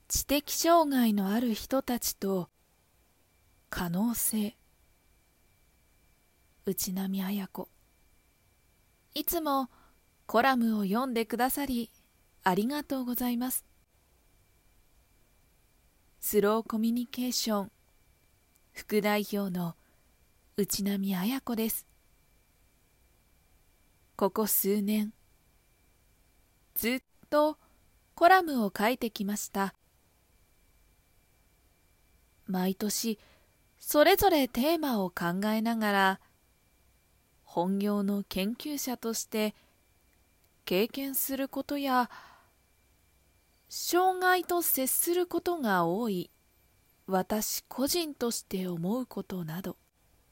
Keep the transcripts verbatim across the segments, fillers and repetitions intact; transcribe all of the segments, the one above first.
知的障害のある人たちと可能性。内波彩子。いつもコラムを読んでくださりありがとうございます。スローコミュニケーション副代表の内波彩子です。ここ数年ずっとコラムを書いてきました。毎年それぞれテーマを考えながら本業の研究者として経験することや障害と接することが多い私個人として思うことなど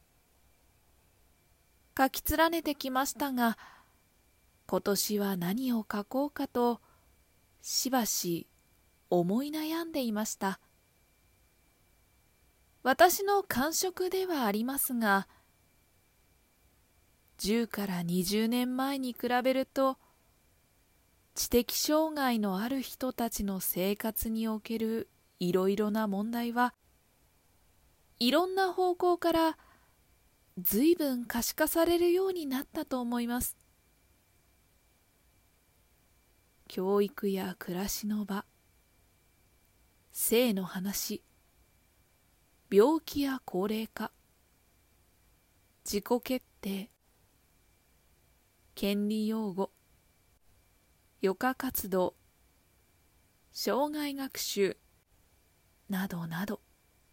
書き連ねてきましたが、今年は何を書こうかとしばし思い悩んでいました。私の感触ではありますが、じゅうからにじゅうねんまえに比べると知的障害のある人たちの生活におけるいろいろな問題はいろんな方向からずいぶん可視化されるようになったと思います。教育や暮らしの場、性の話、病気や高齢化、自己決定、権利擁護、余暇活動、障害学習などなど。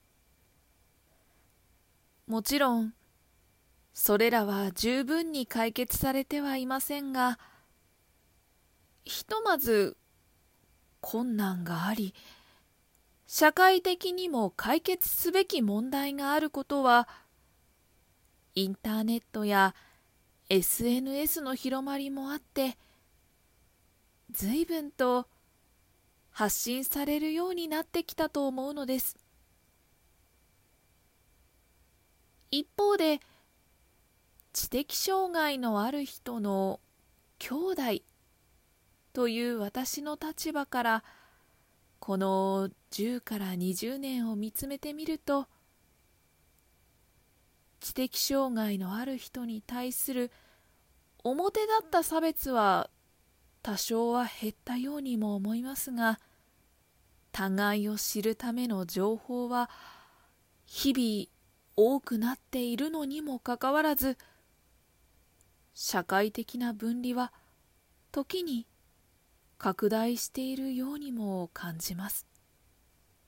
もちろんそれらは十分に解決されてはいませんが、ひとまず困難があり社会的にも解決すべき問題があることはインターネットや エスエヌエス の広まりもあって随分と発信されるようになってきたと思うのです。一方で知的障害のある人の兄弟という私の立場からこのじゅうからにじゅうねんを見つめてみると、知的障害のある人に対する表立った差別は多少は減ったようにも思いますが、互いを知るための情報は日々多くなっているのにもかかわらず、社会的な分離は時に拡大しているようにも感じます。